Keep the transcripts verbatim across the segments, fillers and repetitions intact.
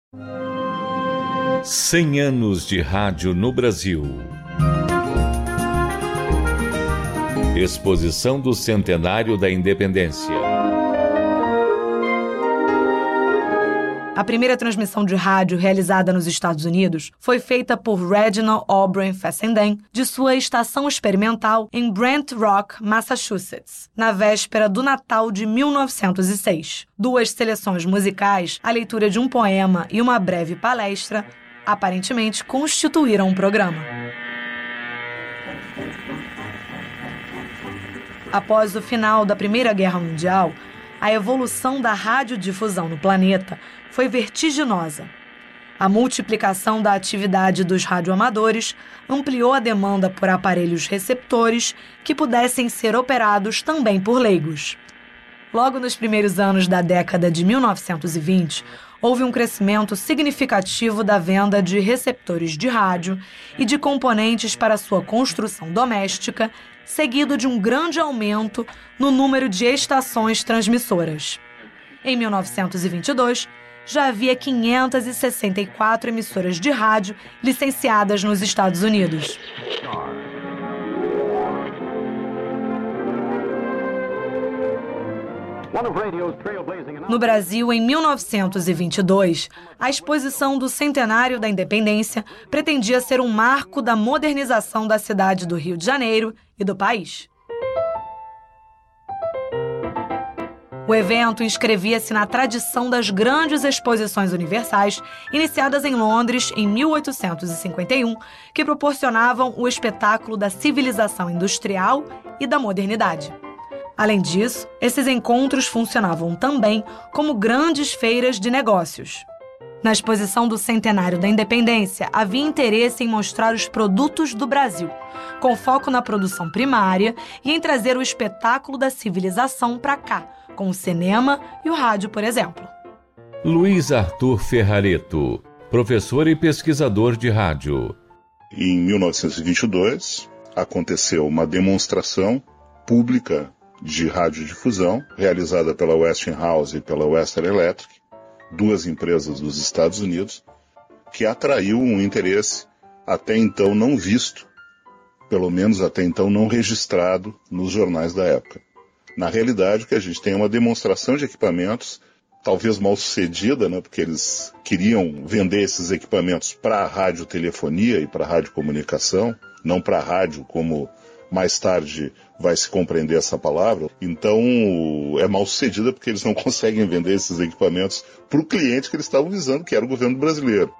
cem anos de rádio no Brasil. Exposição do Centenário da Independência. A primeira transmissão de rádio realizada nos Estados Unidos foi feita por Reginald Aubrey Fessenden, de sua estação experimental em Brant Rock, Massachusetts, na véspera do Natal de mil novecentos e seis. Duas seleções musicais, a leitura de um poema e uma breve palestra, aparentemente constituíram o programa. Após o final da Primeira Guerra Mundial, a evolução da radiodifusão no planeta foi vertiginosa. A multiplicação da atividade dos radioamadores ampliou a demanda por aparelhos receptores que pudessem ser operados também por leigos. Logo nos primeiros anos da década de mil novecentos e vinte, houve um crescimento significativo da venda de receptores de rádio e de componentes para sua construção doméstica, seguido de um grande aumento no número de estações transmissoras. Em mil novecentos e vinte e dois, já havia quinhentas e sessenta e quatro emissoras de rádio licenciadas nos Estados Unidos. No Brasil, em mil novecentos e vinte e dois, a exposição do Centenário da Independência pretendia ser um marco da modernização da cidade do Rio de Janeiro e do país. O evento inscrevia-se na tradição das grandes exposições universais, iniciadas em Londres em mil oitocentos e cinquenta e um, que proporcionavam o espetáculo da civilização industrial e da modernidade. Além disso, esses encontros funcionavam também como grandes feiras de negócios. Na exposição do Centenário da Independência, havia interesse em mostrar os produtos do Brasil, com foco na produção primária e em trazer o espetáculo da civilização para cá, com o cinema e o rádio, por exemplo. Luiz Arthur Ferrareto, professor e pesquisador de rádio. Em mil novecentos e vinte e dois, aconteceu uma demonstração pública de radiodifusão, realizada pela Westinghouse e pela Western Electric, duas empresas dos Estados Unidos, que atraiu um interesse até então não visto, pelo menos até então não registrado nos jornais da época. Na realidade, o que a gente tem é uma demonstração de equipamentos, talvez mal sucedida, né, porque eles queriam vender esses equipamentos para a radiotelefonia e para a radiocomunicação, não para a rádio como mais tarde vai se compreender essa palavra. Então é mal sucedida porque eles não conseguem vender esses equipamentos para o cliente que eles estavam visando, que era o governo brasileiro.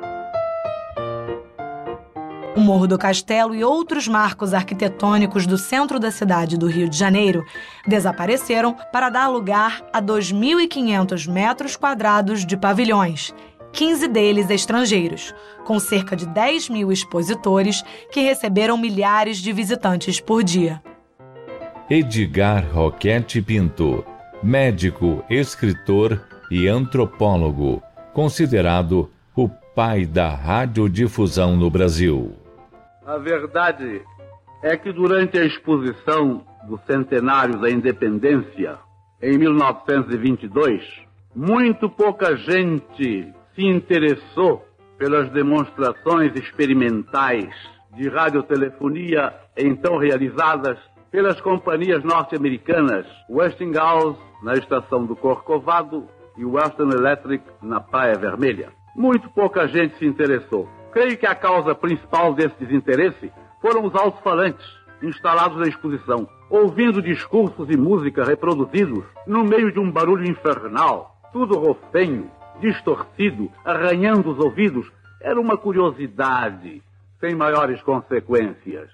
O Morro do Castelo e outros marcos arquitetônicos do centro da cidade do Rio de Janeiro desapareceram para dar lugar a dois mil e quinhentos metros quadrados de pavilhões, quinze deles estrangeiros, com cerca de dez mil expositores que receberam milhares de visitantes por dia. Edgar Roquette Pinto, médico, escritor e antropólogo, considerado o pai da radiodifusão no Brasil. A verdade é que durante a exposição do Centenário da Independência, em mil novecentos e vinte e dois, muito pouca gente se interessou pelas demonstrações experimentais de radiotelefonia então realizadas pelas companhias norte-americanas Westinghouse na estação do Corcovado e Western Electric na Praia Vermelha. Muito pouca gente se interessou. Creio que a causa principal desse desinteresse foram os alto-falantes instalados na exposição, ouvindo discursos e música reproduzidos no meio de um barulho infernal, tudo rofenho, distorcido, arranhando os ouvidos. Era uma curiosidade, sem maiores consequências.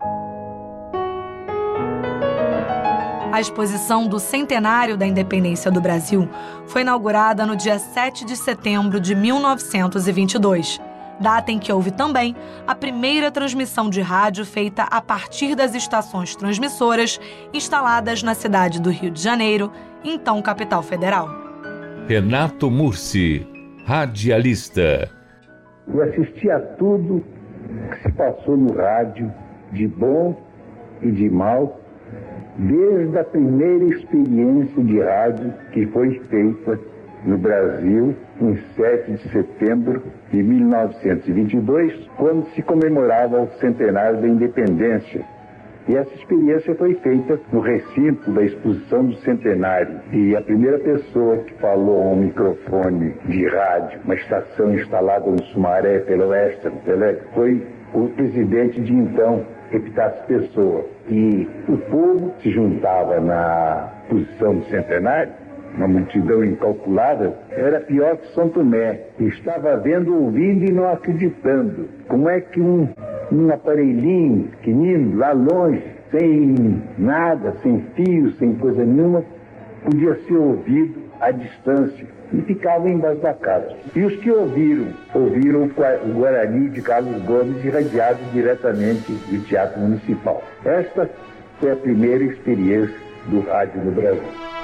A exposição do Centenário da Independência do Brasil foi inaugurada no dia sete de setembro de mil novecentos e vinte e dois, data em que houve também a primeira transmissão de rádio feita a partir das estações transmissoras instaladas na cidade do Rio de Janeiro, então capital federal. Renato Mursi, radialista. Eu assisti a tudo que se passou no rádio, de bom e de mal, desde a primeira experiência de rádio que foi feita no Brasil em sete de setembro de mil novecentos e vinte e dois, quando se comemorava o centenário da independência. E essa experiência foi feita no recinto da exposição do centenário. E a primeira pessoa que falou a um microfone de rádio, uma estação instalada no Sumaré pela Western Electric, foi o presidente de então, Epitácio Pessoa. E o povo se juntava na exposição do centenário, uma multidão incalculável, era pior que São Tomé. Estava vendo, ouvindo e não acreditando. Como é que um, um aparelhinho pequenino, lá longe, sem nada, sem fios, sem coisa nenhuma, podia ser ouvido à distância e ficava embaixo da casa. E os que ouviram, ouviram o Guarani de Carlos Gomes irradiado diretamente do Teatro Municipal. Esta foi a primeira experiência do rádio no Brasil.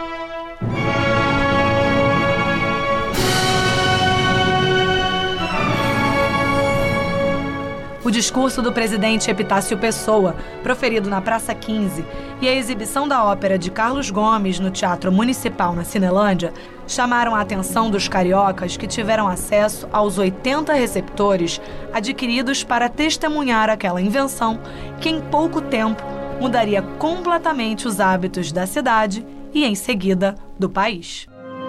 O discurso do presidente Epitácio Pessoa, proferido na Praça quinze, e a exibição da ópera de Carlos Gomes no Teatro Municipal na Cinelândia chamaram a atenção dos cariocas que tiveram acesso aos oitenta receptores adquiridos para testemunhar aquela invenção que em pouco tempo mudaria completamente os hábitos da cidade e, em seguida, do país.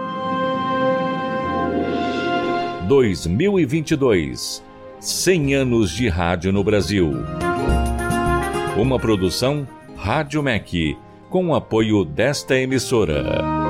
dois mil e vinte e dois cem anos de rádio no Brasil. Uma produção Rádio M E C, com o apoio desta emissora.